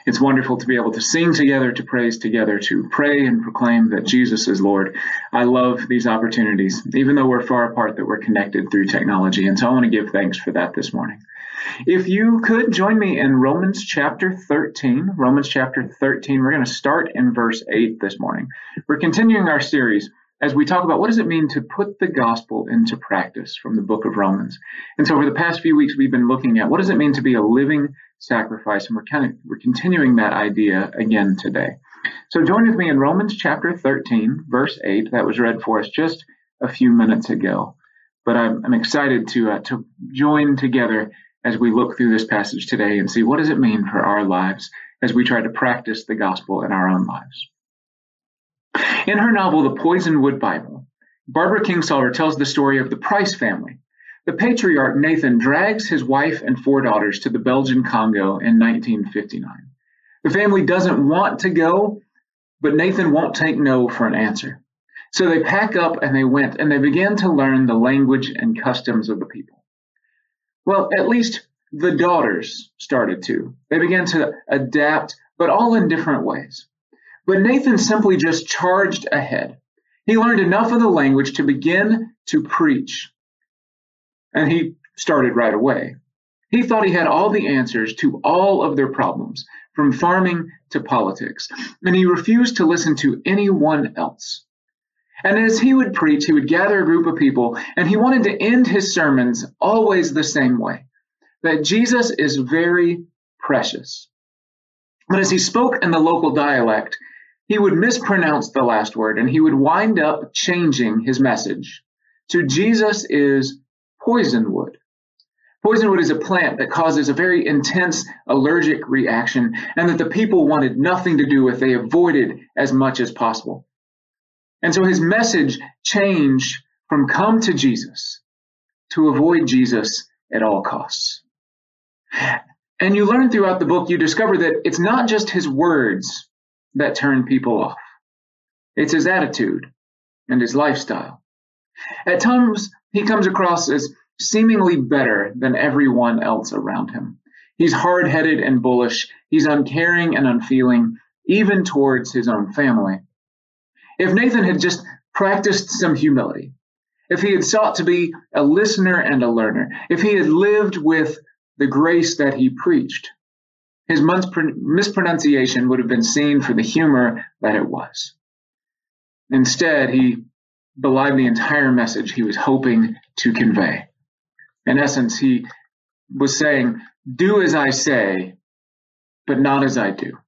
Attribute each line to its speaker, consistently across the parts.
Speaker 1: It's wonderful to be able to sing together, to praise together, to pray and proclaim that Jesus is Lord. I love these opportunities, even though we're far apart, that we're connected through technology. And so I want to give thanks for that this morning. If you could join me in Romans chapter 13. Romans chapter 13, we're going to start in verse 8 this morning. We're continuing our series as we talk about what does it mean to put the gospel into practice from the book of Romans. And so over the past few weeks, we've been looking at what does it mean to be a living sacrifice, and we're continuing that idea again today. So join with me in Romans chapter 13, verse 8. That was read for us just a few minutes ago. But I'm excited to join together as we look through this passage today and see what does it mean for our lives as we try to practice the gospel in our own lives. In her novel, The Poisonwood Bible, Barbara Kingsolver tells the story of the Price family. The patriarch, Nathan, drags his wife and 4 daughters to the Belgian Congo in 1959. The family doesn't want to go, but Nathan won't take no for an answer. So they pack up and they went, and they began to learn the language and customs of the people. Well, at least the daughters started to. They began to adapt, but all in different ways. But Nathan simply just charged ahead. He learned enough of the language to begin to preach. And he started right away. He thought he had all the answers to all of their problems, from farming to politics. And he refused to listen to anyone else. And as he would preach, he would gather a group of people, and he wanted to end his sermons always the same way, that Jesus is very precious. But as he spoke in the local dialect, he would mispronounce the last word, and he would wind up changing his message to Jesus is poisonwood. Poisonwood is a plant that causes a very intense allergic reaction, and that the people wanted nothing to do with. They avoided as much as possible. And so his message changed from come to Jesus to avoid Jesus at all costs. And you learn throughout the book, you discover that it's not just his words that turn people off. It's his attitude and his lifestyle. At times, he comes across as seemingly better than everyone else around him. He's hard-headed and bullish. He's uncaring and unfeeling, even towards his own family. If Nathan had just practiced some humility, if he had sought to be a listener and a learner, if he had lived with the grace that he preached, his mispronunciation would have been seen for the humor that it was. Instead, he belied the entire message he was hoping to convey. In essence, he was saying, do as I say, but not as I do.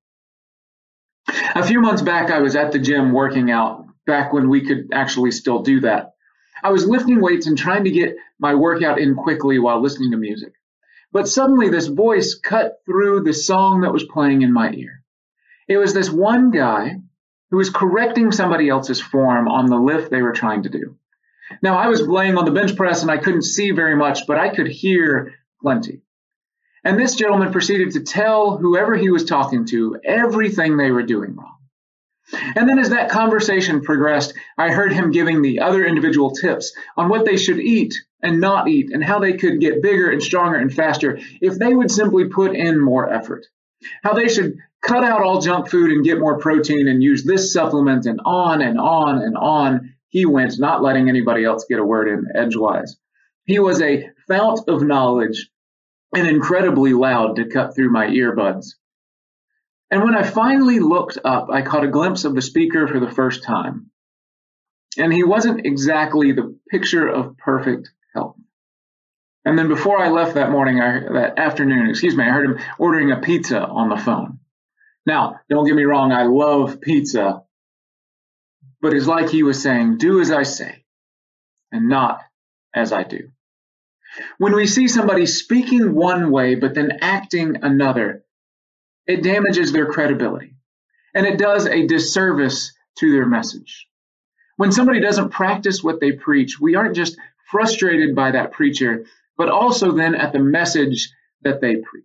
Speaker 1: A few months back, I was at the gym working out, back when we could actually still do that. I was lifting weights and trying to get my workout in quickly while listening to music. But suddenly this voice cut through the song that was playing in my ear. It was this one guy who was correcting somebody else's form on the lift they were trying to do. Now, I was laying on the bench press and I couldn't see very much, but I could hear plenty. And this gentleman proceeded to tell whoever he was talking to everything they were doing wrong. And then as that conversation progressed, I heard him giving the other individual tips on what they should eat and not eat, and how they could get bigger and stronger and faster if they would simply put in more effort. How they should cut out all junk food and get more protein and use this supplement, and on and on and on he went, not letting anybody else get a word in edgewise. He was a fount of knowledge and incredibly loud to cut through my earbuds. And when I finally looked up, I caught a glimpse of the speaker for the first time. And he wasn't exactly the picture of perfect health. And then before I left that afternoon, I heard him ordering a pizza on the phone. Now, don't get me wrong, I love pizza. But it's like he was saying, do as I say, and not as I do. When we see somebody speaking one way, but then acting another, it damages their credibility, and it does a disservice to their message. When somebody doesn't practice what they preach, we aren't just frustrated by that preacher, but also then at the message that they preach.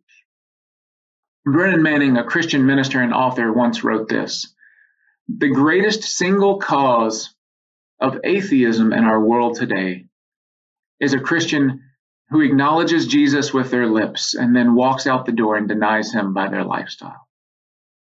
Speaker 1: Brennan Manning, a Christian minister and author, once wrote this: the greatest single cause of atheism in our world today is a Christian who acknowledges Jesus with their lips and then walks out the door and denies him by their lifestyle.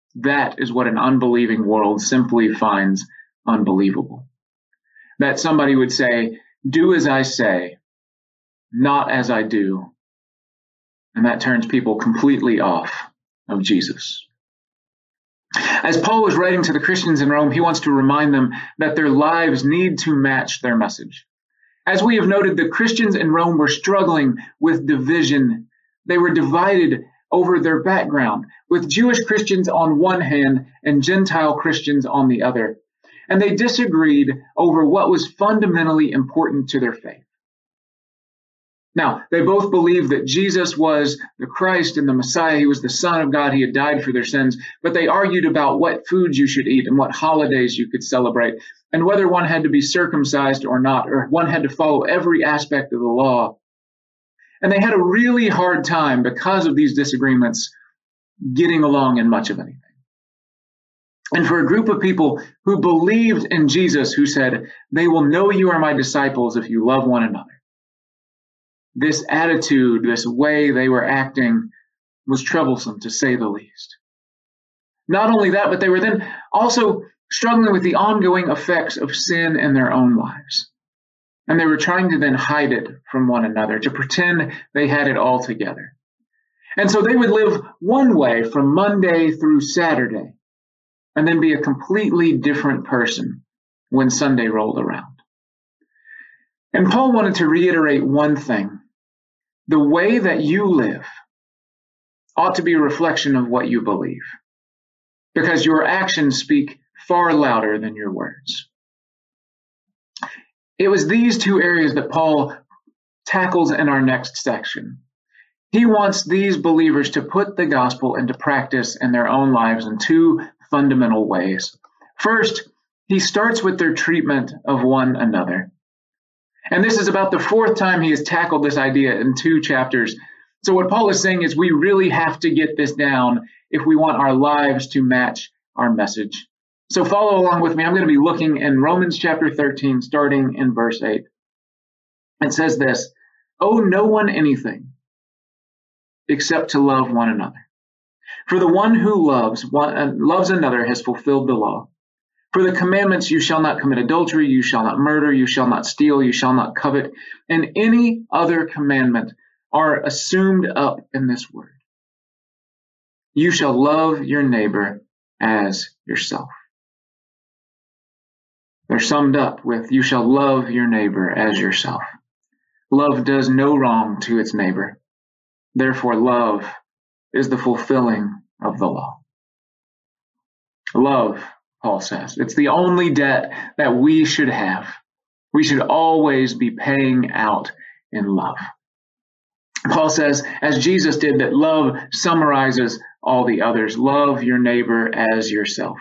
Speaker 1: That is what an unbelieving world simply finds unbelievable. That somebody would say, do as I say, not as I do. And that turns people completely off of Jesus. As Paul was writing to the Christians in Rome, he wants to remind them that their lives need to match their message. As we have noted, the Christians in Rome were struggling with division. They were divided over their background, with Jewish Christians on one hand and Gentile Christians on the other. And they disagreed over what was fundamentally important to their faith. Now, they both believed that Jesus was the Christ and the Messiah. He was the Son of God. He had died for their sins. But they argued about what foods you should eat and what holidays you could celebrate, and whether one had to be circumcised or not, or one had to follow every aspect of the law. And they had a really hard time, because of these disagreements, getting along in much of anything. And for a group of people who believed in Jesus, who said, they will know you are my disciples if you love one another, this attitude, this way they were acting was troublesome, to say the least. Not only that, but they were then also struggling with the ongoing effects of sin in their own lives. And they were trying to then hide it from one another, to pretend they had it all together. And so they would live one way from Monday through Saturday, and then be a completely different person when Sunday rolled around. And Paul wanted to reiterate one thing. The way that you live ought to be a reflection of what you believe, because your actions speak far louder than your words. It was these two areas that Paul tackles in our next section. He wants these believers to put the gospel into practice in their own lives in two fundamental ways. First, he starts with their treatment of one another. And this is about the fourth time he has tackled this idea in 2 chapters. So what Paul is saying is we really have to get this down if we want our lives to match our message. So follow along with me. I'm going to be looking in Romans chapter 13, starting in verse 8. It says this, owe no one anything except to love one another. For the one who loves another has fulfilled the law. For the commandments, you shall not commit adultery, you shall not murder, you shall not steal, you shall not covet, and any other commandment are assumed up in this word. You shall love your neighbor as yourself. They're summed up with, you shall love your neighbor as yourself. Love does no wrong to its neighbor. Therefore, love is the fulfilling of the law. Love, Paul says, it's the only debt that we should have. We should always be paying out in love. Paul says, as Jesus did, that love summarizes all the others. Love your neighbor as yourself.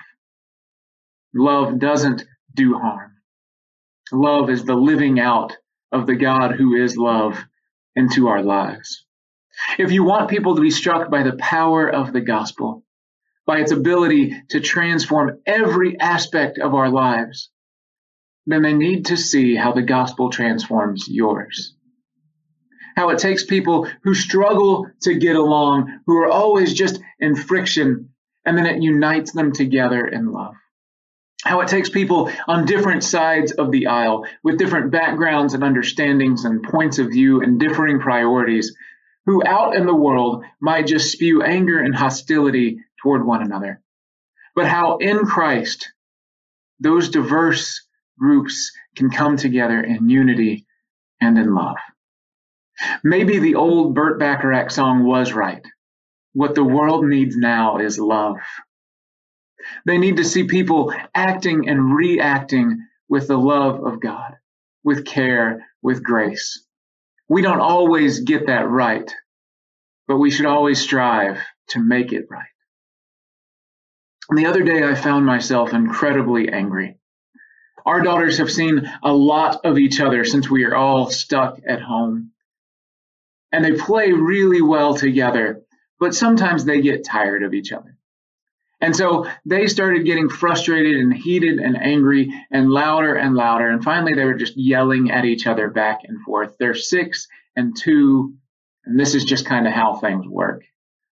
Speaker 1: Love doesn't do harm. Love is the living out of the God who is love into our lives. If you want people to be struck by the power of the gospel, by its ability to transform every aspect of our lives, then they need to see how the gospel transforms yours. How it takes people who struggle to get along, who are always just in friction, and then it unites them together in love. How it takes people on different sides of the aisle with different backgrounds and understandings and points of view and differing priorities, who out in the world might just spew anger and hostility toward one another. But how in Christ, those diverse groups can come together in unity and in love. Maybe the old Burt Bacharach song was right. What the world needs now is love. They need to see people acting and reacting with the love of God, with care, with grace. We don't always get that right, but we should always strive to make it right. And the other day, I found myself incredibly angry. Our daughters have seen a lot of each other since we are all stuck at home. And they play really well together, but sometimes they get tired of each other. And so they started getting frustrated and heated and angry and louder. And finally, they were just yelling at each other back and forth. They're 6 and 2, and this is just kind of how things work.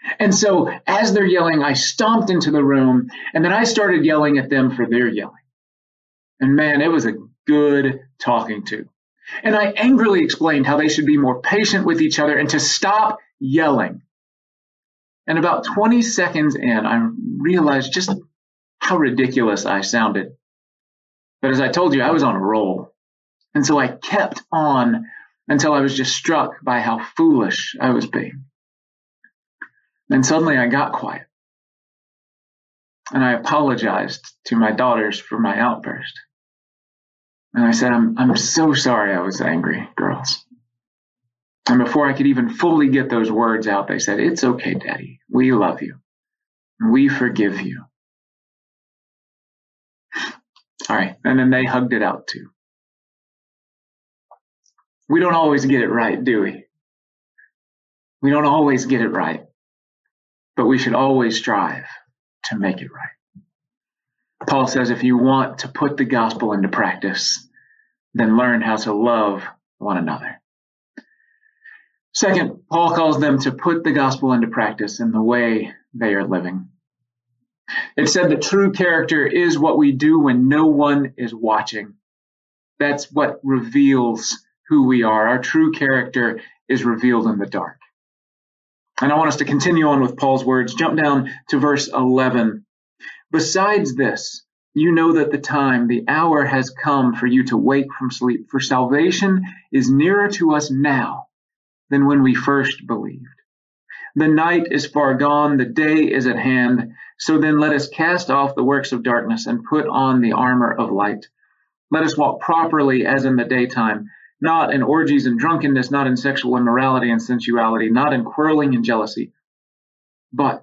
Speaker 1: And so as they're yelling, I stomped into the room, and then I started yelling at them for their yelling. And man, it was a good talking to. And I angrily explained how they should be more patient with each other and to stop yelling. And about 20 seconds in, I realized just how ridiculous I sounded. But as I told you, I was on a roll. And so I kept on until I was just struck by how foolish I was being. And suddenly I got quiet. And I apologized to my daughters for my outburst. And I said, I'm so sorry I was angry, girls. And before I could even fully get those words out, they said, "It's okay, Daddy. We love you. We forgive you." All right. And then they hugged it out too. We don't always get it right, do we? We don't always get it right, but we should always strive to make it right. Paul says if you want to put the gospel into practice, then learn how to love one another. Second, Paul calls them to put the gospel into practice in the way they are living. It said that true character is what we do when no one is watching. That's what reveals who we are. Our true character is revealed in the dark. And I want us to continue on with Paul's words. Jump down to verse 11. Besides this, you know that the time, the hour has come for you to wake from sleep, for salvation is nearer to us now than when we first believed. The night is far gone, the day is at hand. So then let us cast off the works of darkness and put on the armor of light. Let us walk properly as in the daytime, not in orgies and drunkenness, not in sexual immorality and sensuality, not in quarreling and jealousy, but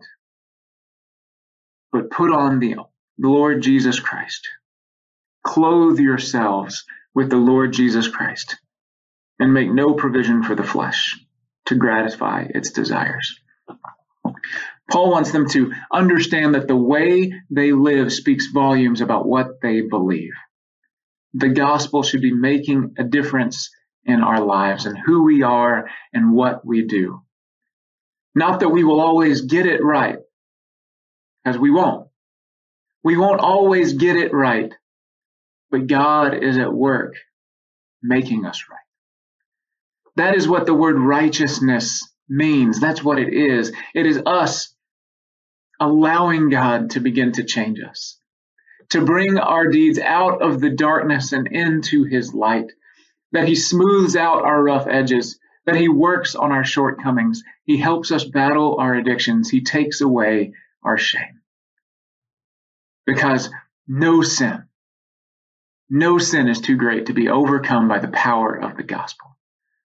Speaker 1: put on the Lord Jesus Christ. Clothe yourselves with the Lord Jesus Christ, and make no provision for the flesh to gratify its desires. Paul wants them to understand that the way they live speaks volumes about what they believe. The gospel should be making a difference in our lives and who we are and what we do. Not that we will always get it right, because we won't. We won't always get it right, but God is at work making us right. That is what the word righteousness means. That's what it is. It is us allowing God to begin to change us, to bring our deeds out of the darkness and into his light, that he smooths out our rough edges, that he works on our shortcomings. He helps us battle our addictions. He takes away our shame. Because no sin is too great to be overcome by the power of the gospel.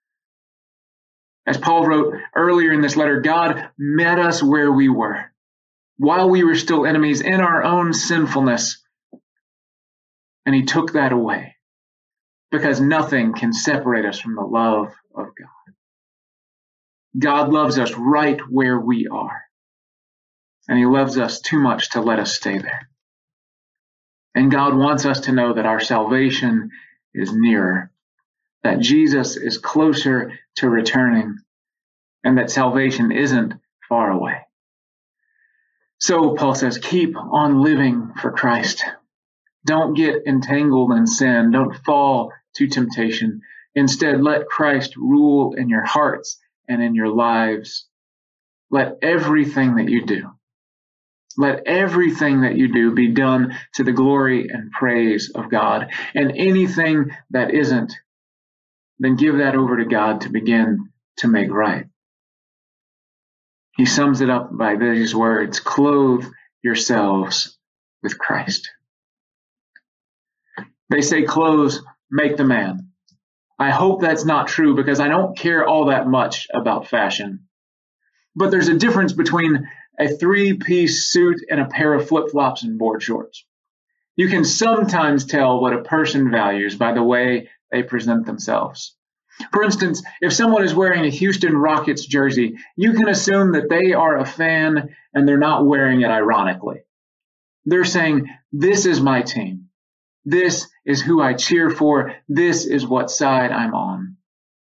Speaker 1: As Paul wrote earlier in this letter, God met us where we were, while we were still enemies in our own sinfulness, and he took that away, because nothing can separate us from the love of God. God loves us right where we are, and he loves us too much to let us stay there. And God wants us to know that our salvation is nearer, that Jesus is closer to returning, and that salvation isn't far away. So Paul says, keep on living for Christ. Don't get entangled in sin. Don't fall to temptation. Instead, let Christ rule in your hearts and in your lives. Let everything that you do be done to the glory and praise of God. And anything that isn't, then give that over to God to begin to make right. He sums it up by these words: clothe yourselves with Christ. They say clothes make the man. I hope that's not true, because I don't care all that much about fashion. But there's a difference between a 3-piece suit and a pair of flip-flops and board shorts. You can sometimes tell what a person values by the way they present themselves. For instance, if someone is wearing a Houston Rockets jersey, you can assume that they are a fan and they're not wearing it ironically. They're saying, this is my team. This is who I cheer for. This is what side I'm on.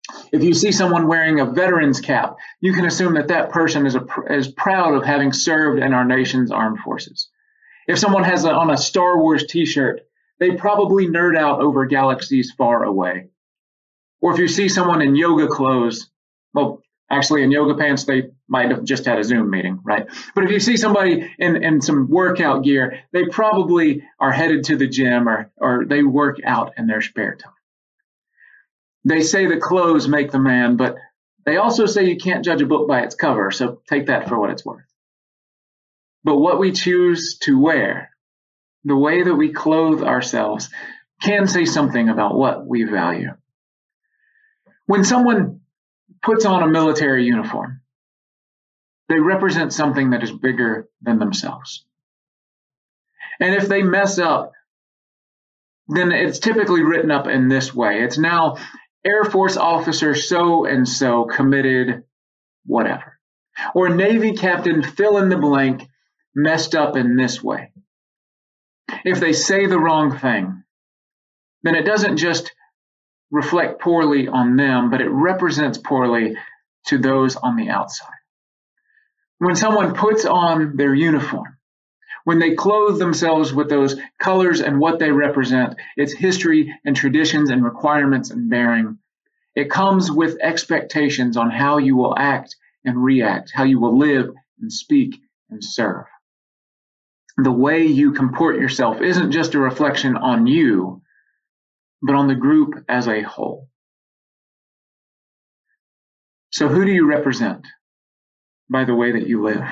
Speaker 1: If you see someone wearing a veteran's cap, you can assume that that person is proud of having served in our nation's armed forces. If someone has on a Star Wars t-shirt, they probably nerd out over galaxies far away. Or if you see someone in yoga clothes, well, actually in yoga pants, they might have just had a Zoom meeting, right? But if you see somebody in some workout gear, they probably are headed to the gym or they work out in their spare time. They say that clothes make the man, but they also say you can't judge a book by its cover, so take that for what it's worth. But what we choose to wear, the way that we clothe ourselves, can say something about what we value. When someone puts on a military uniform, they represent something that is bigger than themselves. And if they mess up, then it's typically written up in this way. It's now Air Force officer so-and-so committed whatever. Or Navy captain fill in the blank messed up in this way. If they say the wrong thing, then it doesn't just reflect poorly on them, but it represents poorly to those on the outside. When someone puts on their uniform, when they clothe themselves with those colors and what they represent, its history and traditions and requirements and bearing, it comes with expectations on how you will act and react, how you will live and speak and serve. The way you comport yourself isn't just a reflection on you, but on the group as a whole. So who do you represent by the way that you live?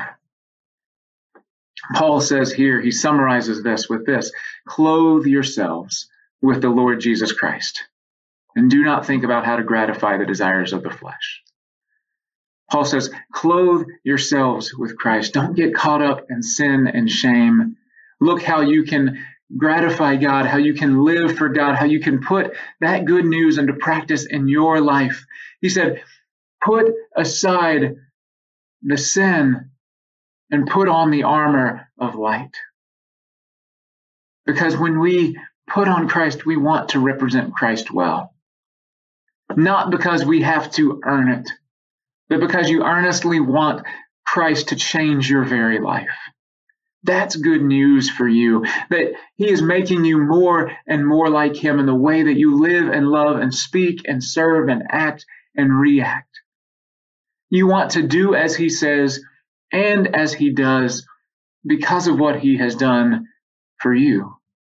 Speaker 1: Paul says here, he summarizes this with this: clothe yourselves with the Lord Jesus Christ, and do not think about how to gratify the desires of the flesh. Paul says, clothe yourselves with Christ. Don't get caught up in sin and shame. Look how you can gratify God, how you can live for God, how you can put that good news into practice in your life. He said, put aside the sin and put on the armor of light. Because when we put on Christ, we want to represent Christ well. Not because we have to earn it, but because you earnestly want Christ to change your very life. That's good news for you, that he is making you more and more like him in the way that you live and love and speak and serve and act and react. You want to do as he says and as he does because of what he has done for you.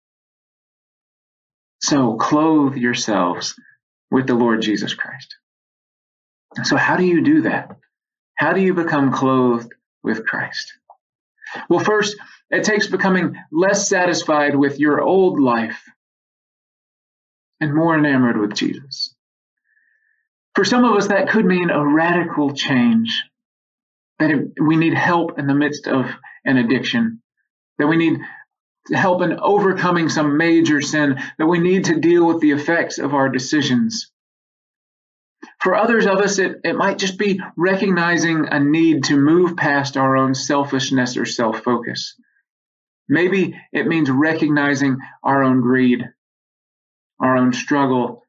Speaker 1: So clothe yourselves with the Lord Jesus Christ. So how do you do that? How do you become clothed with Christ? Well, first, it takes becoming less satisfied with your old life and more enamored with Jesus. For some of us, that could mean a radical change, that we need help in the midst of an addiction, that we need help in overcoming some major sin, that we need to deal with the effects of our decisions. For others of us, it might just be recognizing a need to move past our own selfishness or self-focus. Maybe it means recognizing our own greed, our own struggle.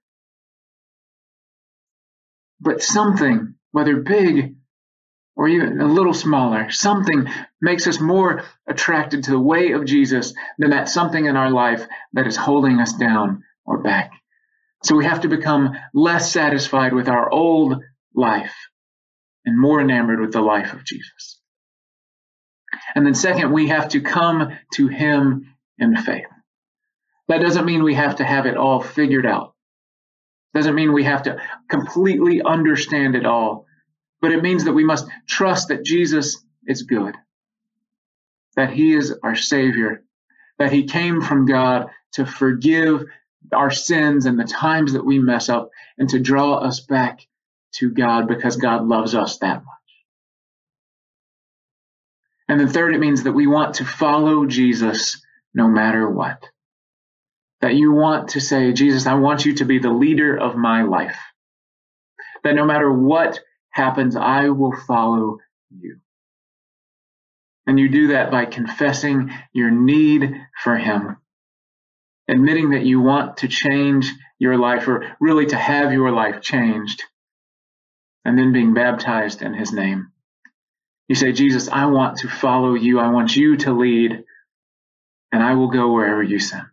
Speaker 1: But something, whether big or even a little smaller, something makes us more attracted to the way of Jesus than that something in our life that is holding us down or back. So we have to become less satisfied with our old life and more enamored with the life of Jesus. And then second, we have to come to him in faith. That doesn't mean we have to have it all figured out. Doesn't mean we have to completely understand it all. But it means that we must trust that Jesus is good, that he is our Savior, that he came from God to forgive our sins and the times that we mess up and to draw us back to God because God loves us that much. And then third, it means that we want to follow Jesus no matter what. That you want to say, Jesus, I want you to be the leader of my life. That no matter what happens, I will follow you. And you do that by confessing your need for him, admitting that you want to change your life, or really to have your life changed, and then being baptized in his name. You say, Jesus, I want to follow you. I want you to lead, and I will go wherever you send.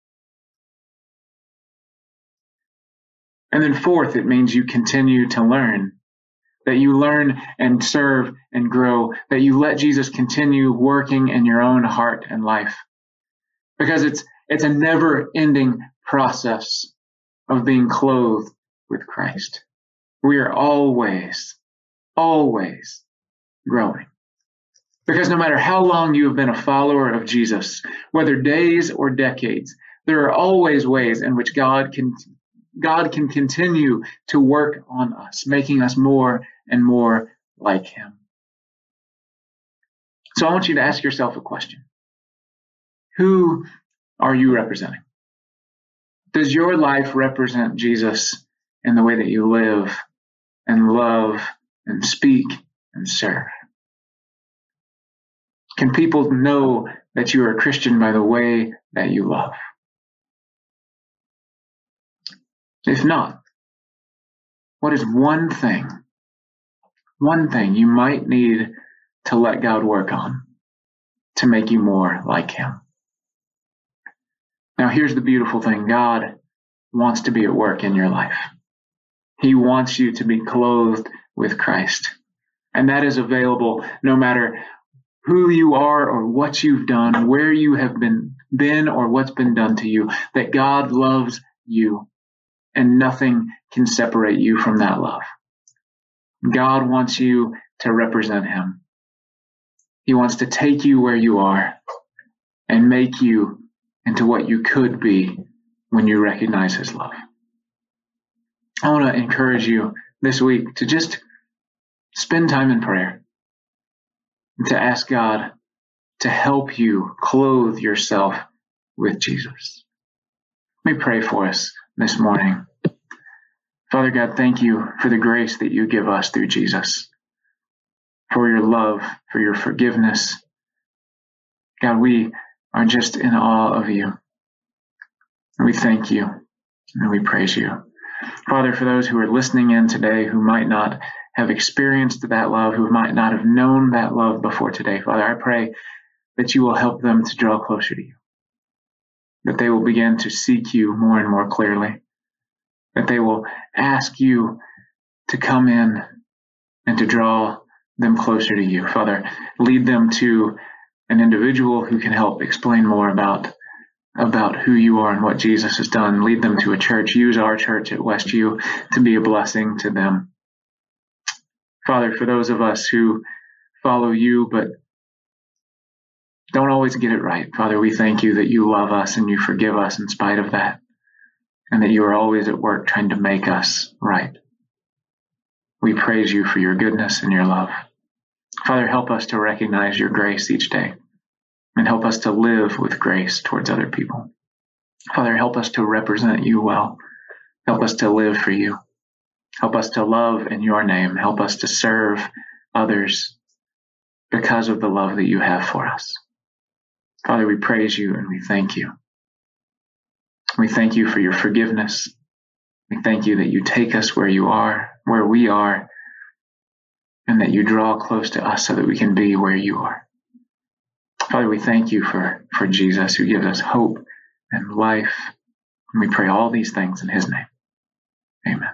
Speaker 1: And then fourth, it means you continue to learn, that you learn and serve and grow, that you let Jesus continue working in your own heart and life. Because it's a never-ending process of being clothed with Christ. We are always growing. Because no matter how long you have been a follower of Jesus, whether days or decades, there are always ways in which God can continue to work on us, making us more and more like him. So I want you to ask yourself a question. Who are you representing? Does your life represent Jesus in the way that you live and love and speak and serve? Can people know that you are a Christian by the way that you love? If not, what is one thing you might need to let God work on to make you more like him? Now, here's the beautiful thing. God wants to be at work in your life. He wants you to be clothed with Christ. And that is available no matter who you are or what you've done, where you have been or what's been done to you, that God loves you and nothing can separate you from that love. God wants you to represent him. He wants to take you where you are and make you into what you could be when you recognize his love. I want to encourage you this week to just spend time in prayer, to ask God to help you clothe yourself with Jesus. Let me pray for us this morning. Father God, thank you for the grace that you give us through Jesus, for your love, for your forgiveness. God, we are just in awe of you. And we thank you and we praise you. Father, for those who are listening in today who might not have experienced that love, who might not have known that love before today, Father, I pray that you will help them to draw closer to you, that they will begin to seek you more and more clearly, that they will ask you to come in and to draw them closer to you. Father, lead them to an individual who can help explain more about who you are and what Jesus has done. Lead them to a church. Use our church at Westview to be a blessing to them. Father, for those of us who follow you but don't always get it right, Father, we thank you that you love us and you forgive us in spite of that, and that you are always at work trying to make us right. We praise you for your goodness and your love. Father, help us to recognize your grace each day and help us to live with grace towards other people. Father, help us to represent you well. Help us to live for you. Help us to love in your name. Help us to serve others because of the love that you have for us. Father, we praise you and we thank you. We thank you for your forgiveness. We thank you that you take us where you are, where we are, and that you draw close to us so that we can be where you are. Father, we thank you for Jesus, who gives us hope and life. And we pray all these things in his name. Amen.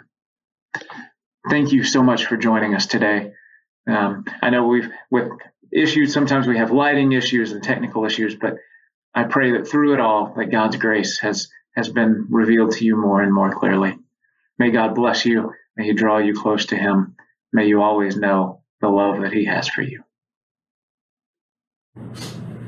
Speaker 1: Thank you so much for joining us today. I know with issues, sometimes we have lighting issues and technical issues, but I pray that through it all, that God's grace has been revealed to you more and more clearly. May God bless you. May he draw you close to him. May you always know the love that he has for you.